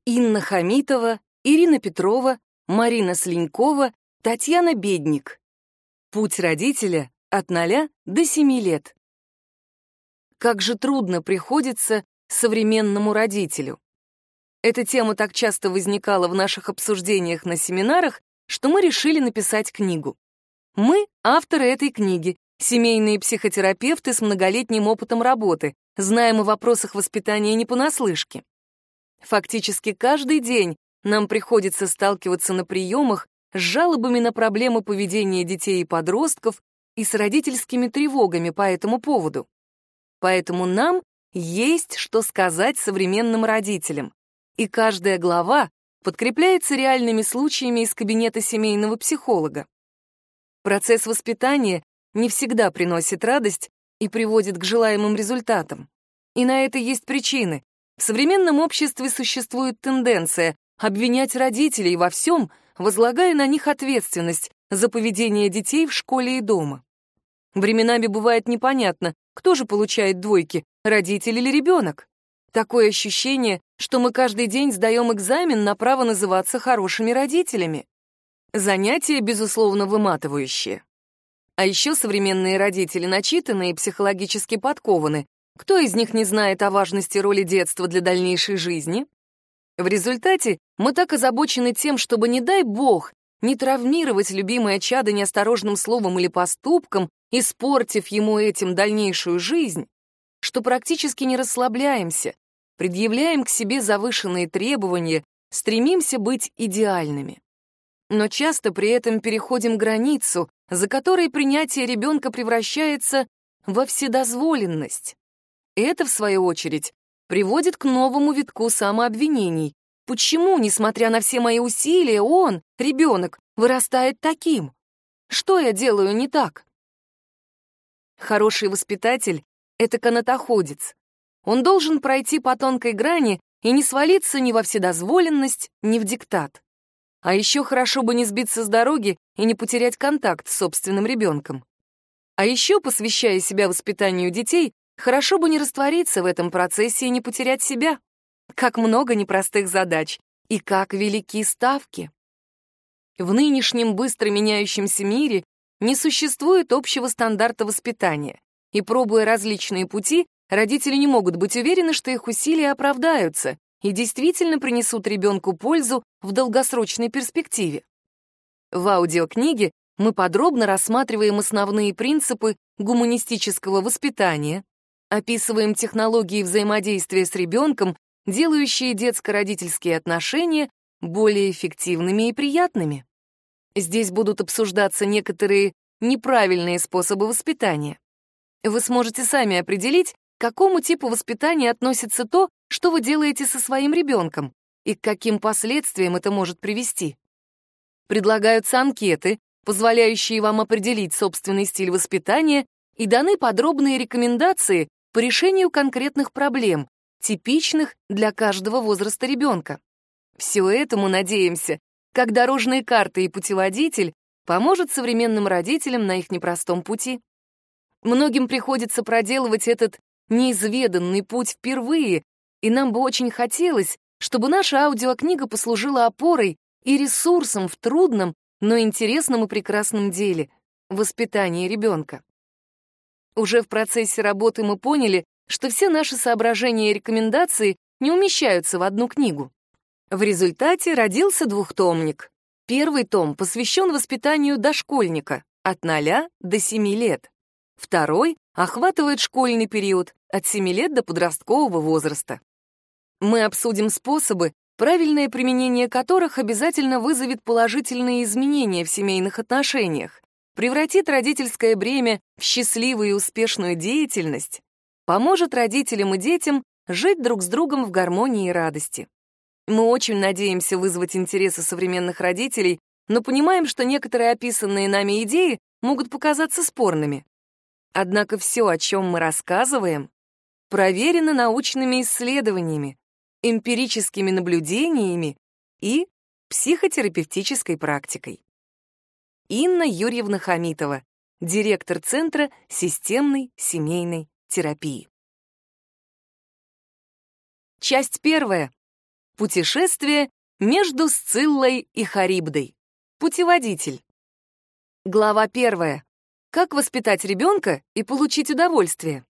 Инна Хамитова, Ирина Петрова, Марина Слинькова, Татьяна Бедник. Путь родителя от 0 до 7 лет. Как же трудно приходится современному родителю. Эта тема так часто возникала в наших обсуждениях на семинарах, что мы решили написать книгу. Мы — авторы этой книги, семейные психотерапевты с многолетним опытом работы, знаем о вопросах воспитания не понаслышке. Фактически каждый день нам приходится сталкиваться на приемах с жалобами на проблемы поведения детей и подростков и с родительскими тревогами по этому поводу. Поэтому нам есть что сказать современным родителям, и каждая глава подкрепляется реальными случаями из кабинета семейного психолога. Процесс воспитания не всегда приносит радость и приводит к желаемым результатам. И на это есть причины. В современном обществе существует тенденция обвинять родителей во всем, возлагая на них ответственность за поведение детей в школе и дома. Временами бывает непонятно, кто же получает двойки, родитель или ребенок. Такое ощущение, что мы каждый день сдаем экзамен на право называться хорошими родителями. Занятие, безусловно, выматывающее. А еще современные родители начитаны и психологически подкованы. Кто из них не знает о важности роли детства для дальнейшей жизни? В результате мы так озабочены тем, чтобы, не дай бог, не травмировать любимое чадо неосторожным словом или поступком, испортив ему этим дальнейшую жизнь, что практически не расслабляемся, предъявляем к себе завышенные требования, стремимся быть идеальными. Но часто при этом переходим границу, за которой принятие ребенка превращается во вседозволенность. Это, в свою очередь, приводит к новому витку самообвинений. Почему, несмотря на все мои усилия, он, ребенок, вырастает таким? Что я делаю не так? Хороший воспитатель — это канатоходец. Он должен пройти по тонкой грани и не свалиться ни во вседозволенность, ни в диктат. А еще хорошо бы не сбиться с дороги и не потерять контакт с собственным ребенком. А еще, посвящая себя воспитанию детей, хорошо бы не раствориться в этом процессе и не потерять себя. Как много непростых задач и как велики ставки. В нынешнем быстро меняющемся мире не существует общего стандарта воспитания, и, пробуя различные пути, родители не могут быть уверены, что их усилия оправдаются и действительно принесут ребенку пользу в долгосрочной перспективе. В аудиокниге мы подробно рассматриваем основные принципы гуманистического воспитания, описываем технологии взаимодействия с ребенком, делающие детско-родительские отношения более эффективными и приятными. Здесь будут обсуждаться некоторые неправильные способы воспитания. Вы сможете сами определить, к какому типу воспитания относится то, что вы делаете со своим ребенком, и к каким последствиям это может привести. Предлагаются анкеты, позволяющие вам определить собственный стиль воспитания, и даны подробные рекомендации по решению конкретных проблем, типичных для каждого возраста ребенка. Все это, мы надеемся, как дорожные карты и путеводитель, поможет современным родителям на их непростом пути. Многим приходится проделывать этот неизведанный путь впервые, и нам бы очень хотелось, чтобы наша аудиокнига послужила опорой и ресурсом в трудном, но интересном и прекрасном деле — воспитании ребенка. Уже в процессе работы мы поняли, что все наши соображения и рекомендации не умещаются в одну книгу. В результате родился двухтомник. Первый том посвящен воспитанию дошкольника от 0 до 7 лет. Второй охватывает школьный период от 7 лет до подросткового возраста. Мы обсудим способы, правильное применение которых обязательно вызовет положительные изменения в семейных отношениях, превратит родительское бремя в счастливую и успешную деятельность, поможет родителям и детям жить друг с другом в гармонии и радости. Мы очень надеемся вызвать интересы современных родителей, но понимаем, что некоторые описанные нами идеи могут показаться спорными. Однако все, о чем мы рассказываем, проверено научными исследованиями, эмпирическими наблюдениями и психотерапевтической практикой. Инна Юрьевна Хамитова, директор Центра системной семейной терапии. Часть 1. Путешествие между Сциллой и Харибдой. Путеводитель. Глава 1. Как воспитать ребенка и получить удовольствие?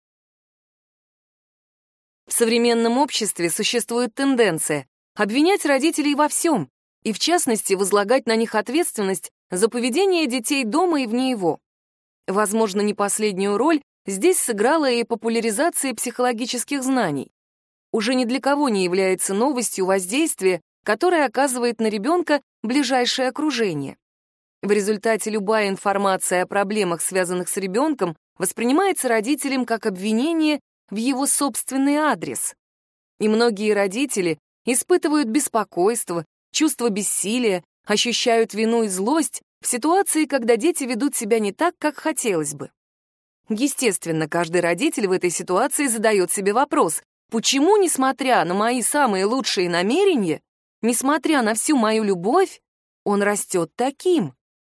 В современном обществе существует тенденция обвинять родителей во всем, и в частности возлагать на них ответственность за поведение детей дома и вне его. Возможно, не последнюю роль здесь сыграла и популяризация психологических знаний. Уже ни для кого не является новостью воздействие, которое оказывает на ребенка ближайшее окружение. В результате любая информация о проблемах, связанных с ребенком, воспринимается родителем как обвинение в его собственный адрес. И многие родители испытывают беспокойство, чувство бессилия, ощущают вину и злость в ситуации, когда дети ведут себя не так, как хотелось бы. Естественно, каждый родитель в этой ситуации задает себе вопрос: почему, несмотря на мои самые лучшие намерения, несмотря на всю мою любовь, он растет таким?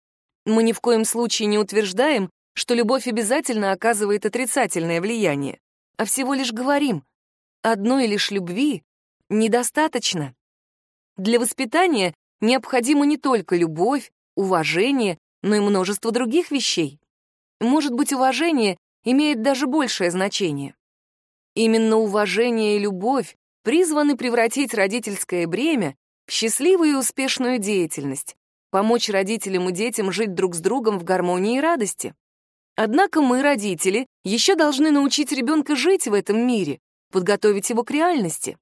Мы ни в коем случае не утверждаем, что любовь обязательно оказывает отрицательное влияние, а всего лишь говорим: одной лишь любви недостаточно. Для воспитания необходима не только любовь, уважение, но и множество других вещей. Может быть, уважение имеет даже большее значение. Именно уважение и любовь призваны превратить родительское бремя в счастливую и успешную деятельность, помочь родителям и детям жить друг с другом в гармонии и радости. Однако мы, родители, еще должны научить ребенка жить в этом мире, подготовить его к реальности.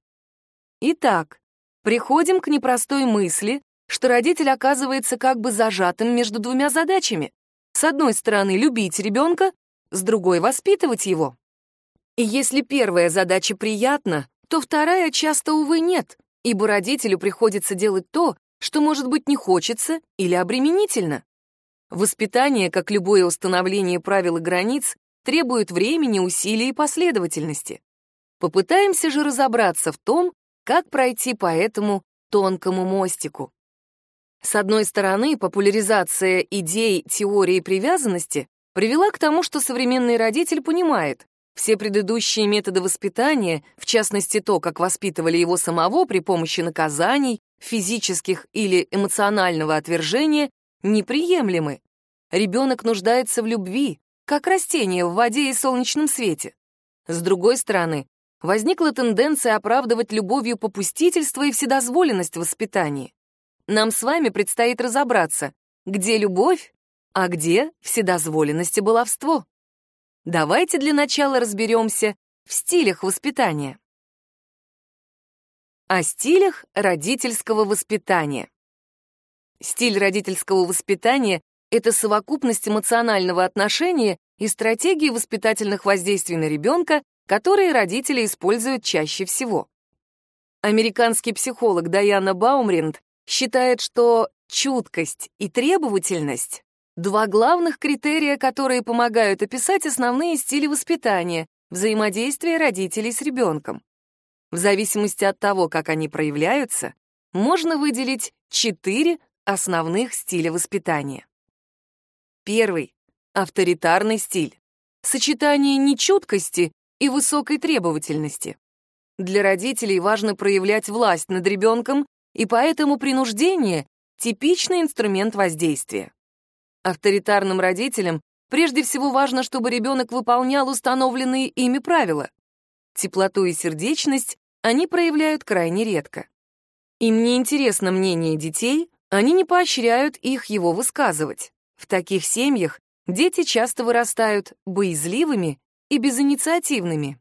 Итак, приходим к непростой мысли, что родитель оказывается как бы зажатым между двумя задачами. С одной стороны, любить ребенка, с другой — воспитывать его. И если первая задача приятна, то вторая часто, увы, нет, ибо родителю приходится делать то, что, может быть, не хочется или обременительно. Воспитание, как любое установление правил и границ, требует времени, усилий и последовательности. Попытаемся же разобраться в том, как пройти по этому тонкому мостику. С одной стороны, популяризация идей теории привязанности привела к тому, что современный родитель понимает, все предыдущие методы воспитания, в частности то, как воспитывали его самого при помощи наказаний, физических или эмоционального отвержения, неприемлемы. Ребенок нуждается в любви, как растение в воде и солнечном свете. С другой стороны, возникла тенденция оправдывать любовью попустительство и вседозволенность в воспитании. Нам с вами предстоит разобраться, где любовь, а где вседозволенность и баловство. Давайте для начала разберемся в стилях воспитания. О стилях родительского воспитания. Стиль родительского воспитания — это совокупность эмоционального отношения и стратегии воспитательных воздействий на ребенка, которые родители используют чаще всего. Американский психолог Дайана Баумринд считает, что чуткость и требовательность — два главных критерия, которые помогают описать основные стили воспитания, взаимодействия родителей с ребенком. В зависимости от того, как они проявляются, можно выделить 4 основных стиля воспитания. Первый — авторитарный стиль. Сочетание нечуткости и высокой требовательности. Для родителей важно проявлять власть над ребенком, и поэтому принуждение — типичный инструмент воздействия. Авторитарным родителям прежде всего важно, чтобы ребенок выполнял установленные ими правила. Теплоту и сердечность они проявляют крайне редко. Им не интересно мнение детей, они не поощряют их его высказывать. В таких семьях дети часто вырастают боязливыми и безинициативными.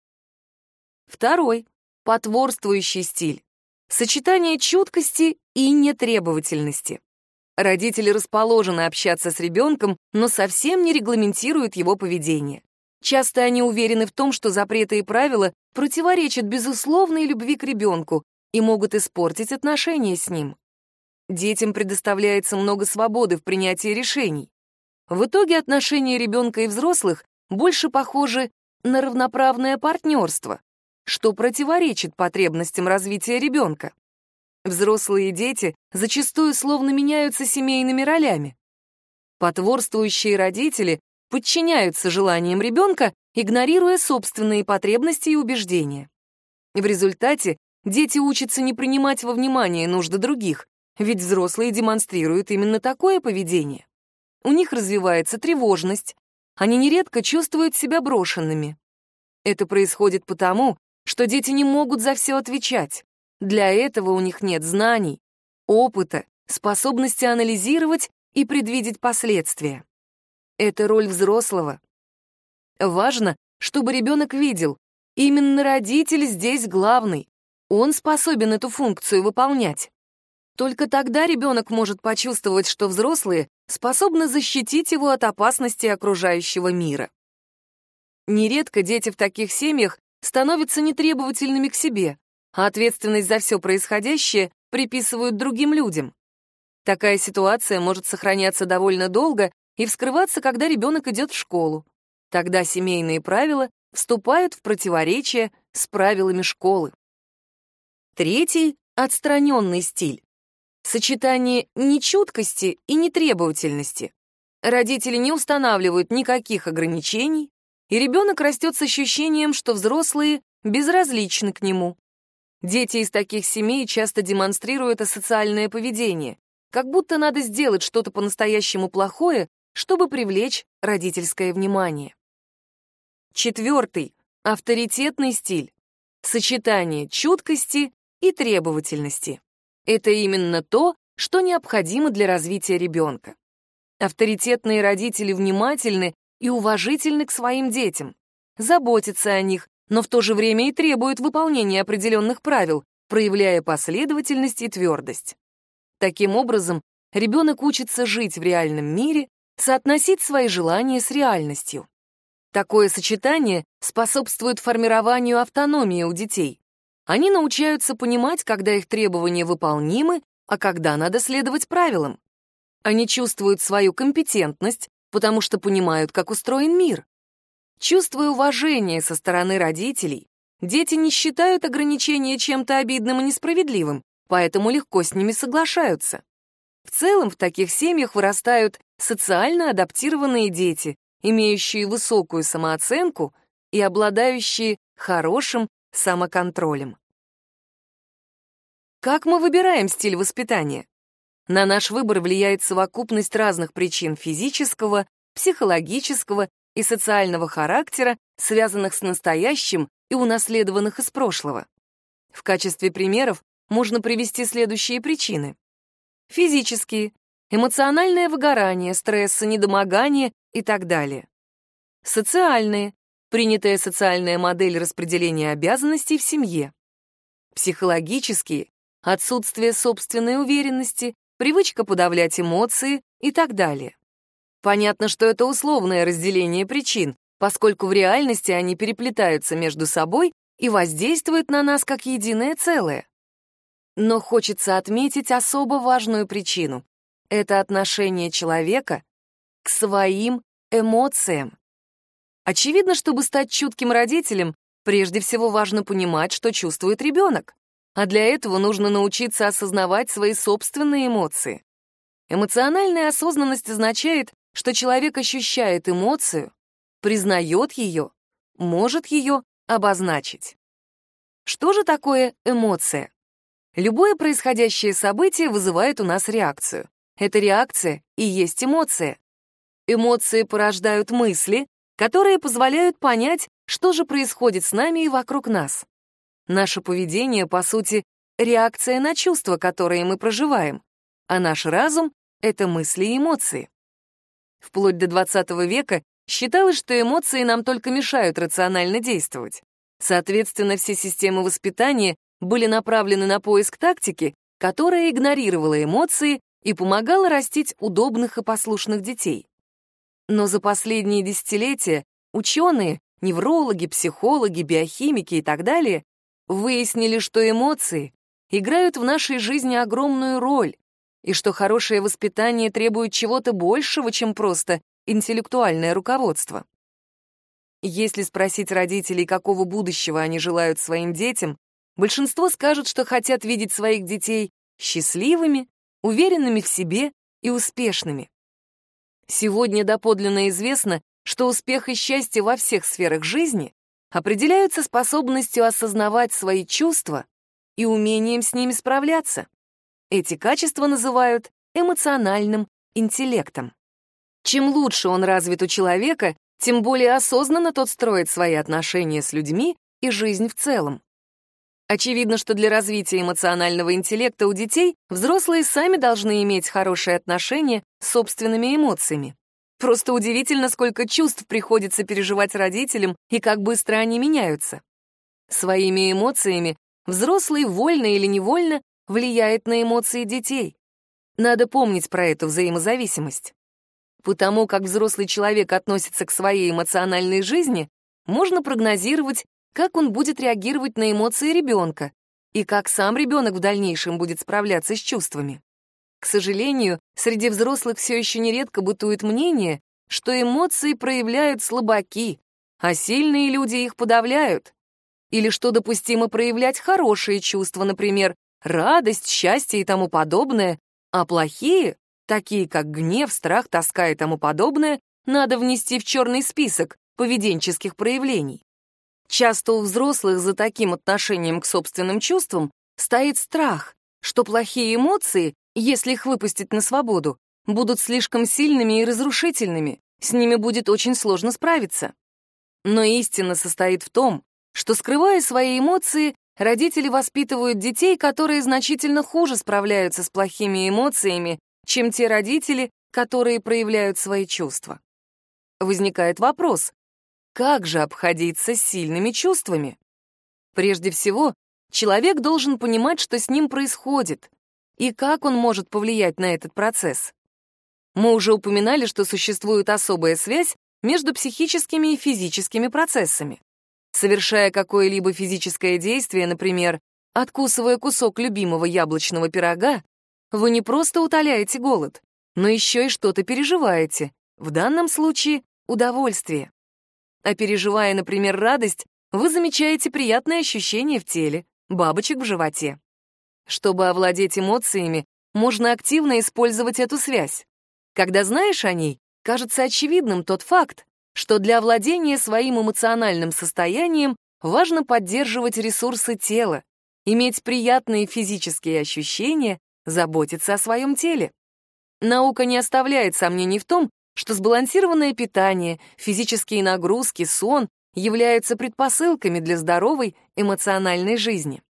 Второй — потворствующий стиль. Сочетание чуткости и нетребовательности. Родители расположены общаться с ребенком, но совсем не регламентируют его поведение. Часто они уверены в том, что запреты и правила противоречат безусловной любви к ребенку и могут испортить отношения с ним. Детям предоставляется много свободы в принятии решений. В итоге отношения ребенка и взрослых больше похожи на равноправное партнерство, что противоречит потребностям развития ребенка. Взрослые и дети зачастую словно меняются семейными ролями. Потворствующие родители подчиняются желаниям ребенка, игнорируя собственные потребности и убеждения. В результате Дети учатся не принимать во внимание нужды других, ведь взрослые демонстрируют именно такое поведение. У них развивается тревожность, они нередко чувствуют себя брошенными. Это происходит потому, что дети не могут за все отвечать. Для этого у них нет знаний, опыта, способности анализировать и предвидеть последствия. Это роль взрослого. Важно, чтобы ребенок видел, именно родитель здесь главный. Он способен эту функцию выполнять. Только тогда ребенок может почувствовать, что взрослые способны защитить его от опасности окружающего мира. Нередко дети в таких семьях становятся нетребовательными к себе, а ответственность за все происходящее приписывают другим людям. Такая ситуация может сохраняться довольно долго и вскрываться, когда ребенок идет в школу. Тогда семейные правила вступают в противоречие с правилами школы. Третий — отстраненный стиль. Сочетание нечуткости и нетребовательности. Родители не устанавливают никаких ограничений, и ребенок растет с ощущением, что взрослые безразличны к нему. Дети из таких семей часто демонстрируют асоциальное поведение, как будто надо сделать что-то по-настоящему плохое, чтобы привлечь родительское внимание. Четвертый — авторитетный стиль. Сочетание чуткости и требовательности. Это именно то, что необходимо для развития ребенка. Авторитетные родители внимательны и уважительны к своим детям, заботятся о них, но в то же время и требуют выполнения определенных правил, проявляя последовательность и твердость. Таким образом, ребенок учится жить в реальном мире, соотносить свои желания с реальностью. Такое сочетание способствует формированию автономии у детей. Они научаются понимать, когда их требования выполнимы, а когда надо следовать правилам. Они чувствуют свою компетентность, потому что понимают, как устроен мир. Чувствуя уважение со стороны родителей, дети не считают ограничения чем-то обидным и несправедливым, поэтому легко с ними соглашаются. В целом, в таких семьях вырастают социально адаптированные дети, имеющие высокую самооценку и обладающие хорошим самоконтролем. Как мы выбираем стиль воспитания? На наш выбор влияет совокупность разных причин физического, психологического и социального характера, связанных с настоящим и унаследованных из прошлого. В качестве примеров можно привести следующие причины. Физические — эмоциональное выгорание, стресс, недомогание и так далее. Социальные — принятая социальная модель распределения обязанностей в семье. Психологические — отсутствие собственной уверенности, привычка подавлять эмоции и так далее. Понятно, что это условное разделение причин, поскольку в реальности они переплетаются между собой и воздействуют на нас как единое целое. Но хочется отметить особо важную причину — это отношение человека к своим эмоциям. Очевидно, чтобы стать чутким родителем, прежде всего важно понимать, что чувствует ребенок, а для этого нужно научиться осознавать свои собственные эмоции. Эмоциональная осознанность означает, что человек ощущает эмоцию, признает ее, может ее обозначить. Что же такое эмоция? Любое происходящее событие вызывает у нас реакцию. Эта реакция и есть эмоция. Эмоции порождают мысли, которые позволяют понять, что же происходит с нами и вокруг нас. Наше поведение, по сути, реакция на чувства, которые мы проживаем, а наш разум — это мысли и эмоции. Вплоть до XX века считалось, что эмоции нам только мешают рационально действовать. Соответственно, все системы воспитания были направлены на поиск тактики, которая игнорировала эмоции и помогала растить удобных и послушных детей. Но за последние десятилетия ученые, неврологи, психологи, биохимики и так далее выяснили, что эмоции играют в нашей жизни огромную роль, и что хорошее воспитание требует чего-то большего, чем просто интеллектуальное руководство. Если спросить родителей, какого будущего они желают своим детям, большинство скажут, что хотят видеть своих детей счастливыми, уверенными в себе и успешными. Сегодня доподлинно известно, что успех и счастье во всех сферах жизни определяются способностью осознавать свои чувства и умением с ними справляться. Эти качества называют эмоциональным интеллектом. Чем лучше он развит у человека, тем более осознанно тот строит свои отношения с людьми и жизнь в целом. Очевидно, что для развития эмоционального интеллекта у детей взрослые сами должны иметь хорошие отношения с собственными эмоциями. Просто удивительно, сколько чувств приходится переживать родителям и как быстро они меняются. Своими эмоциями взрослый вольно или невольно влияет на эмоции детей. Надо помнить про эту взаимозависимость. Потому как взрослый человек относится к своей эмоциональной жизни, можно прогнозировать, как он будет реагировать на эмоции ребенка и как сам ребенок в дальнейшем будет справляться с чувствами. К сожалению, среди взрослых все еще нередко бытует мнение, что эмоции проявляют слабаки, а сильные люди их подавляют. Или что допустимо проявлять хорошие чувства, например, радость, счастье и тому подобное, а плохие, такие как гнев, страх, тоска и тому подобное, надо внести в черный список поведенческих проявлений. Часто у взрослых за таким отношением к собственным чувствам стоит страх, что плохие эмоции, если их выпустить на свободу, будут слишком сильными и разрушительными, с ними будет очень сложно справиться. Но истина состоит в том, что, скрывая свои эмоции, родители воспитывают детей, которые значительно хуже справляются с плохими эмоциями, чем те родители, которые проявляют свои чувства. Возникает вопрос, как же обходиться с сильными чувствами? Прежде всего, человек должен понимать, что с ним происходит, и как он может повлиять на этот процесс. Мы уже упоминали, что существует особая связь между психическими и физическими процессами. Совершая какое-либо физическое действие, например, откусывая кусок любимого яблочного пирога, вы не просто утоляете голод, но еще и что-то переживаете, в данном случае удовольствие. А переживая, например, радость, вы замечаете приятные ощущения в теле, бабочек в животе. Чтобы овладеть эмоциями, можно активно использовать эту связь. Когда знаешь о ней, кажется очевидным тот факт, что для овладения своим эмоциональным состоянием важно поддерживать ресурсы тела, иметь приятные физические ощущения, заботиться о своем теле. Наука не оставляет сомнений в том, что сбалансированное питание, физические нагрузки, сон являются предпосылками для здоровой эмоциональной жизни.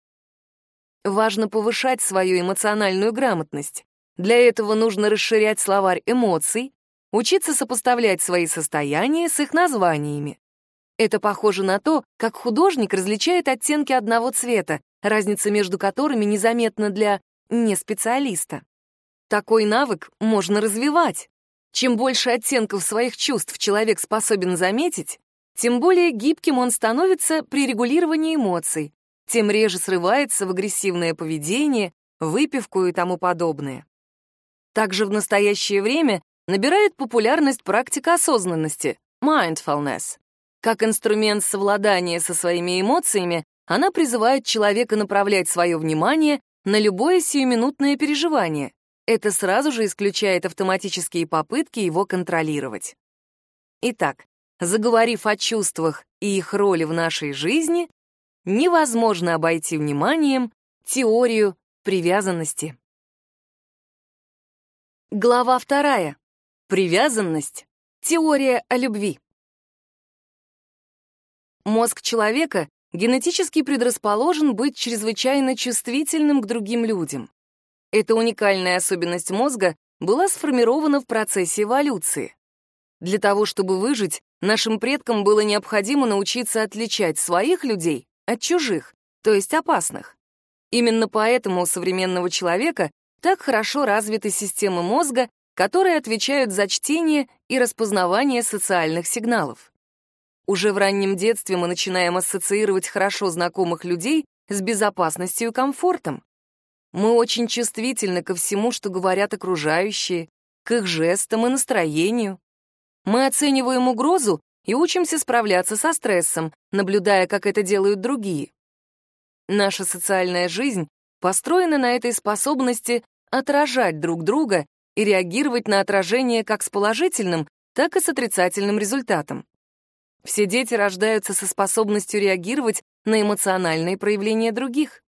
Важно повышать свою эмоциональную грамотность. Для этого нужно расширять словарь эмоций, учиться сопоставлять свои состояния с их названиями. Это похоже на то, как художник различает оттенки одного цвета, разница между которыми незаметна для неспециалиста. Такой навык можно развивать. Чем больше оттенков своих чувств человек способен заметить, тем более гибким он становится при регулировании эмоций, тем реже срывается в агрессивное поведение, выпивку и тому подобное. Также в настоящее время набирает популярность практика осознанности — mindfulness. Как инструмент совладания со своими эмоциями, она призывает человека направлять свое внимание на любое сиюминутное переживание. Это сразу же исключает автоматические попытки его контролировать. Итак, заговорив о чувствах и их роли в нашей жизни, невозможно обойти вниманием теорию привязанности. Глава 2. Привязанность. Теория о любви. Мозг человека генетически предрасположен быть чрезвычайно чувствительным к другим людям. Эта уникальная особенность мозга была сформирована в процессе эволюции. Для того, чтобы выжить, нашим предкам было необходимо научиться отличать своих людей от чужих, то есть опасных. Именно поэтому у современного человека так хорошо развиты системы мозга, которые отвечают за чтение и распознавание социальных сигналов. Уже в раннем детстве мы начинаем ассоциировать хорошо знакомых людей с безопасностью и комфортом. Мы очень чувствительны ко всему, что говорят окружающие, к их жестам и настроению. Мы оцениваем угрозу и учимся справляться со стрессом, наблюдая, как это делают другие. Наша социальная жизнь построена на этой способности отражать друг друга и реагировать на отражение как с положительным, так и с отрицательным результатом. Все дети рождаются со способностью реагировать на эмоциональные проявления других.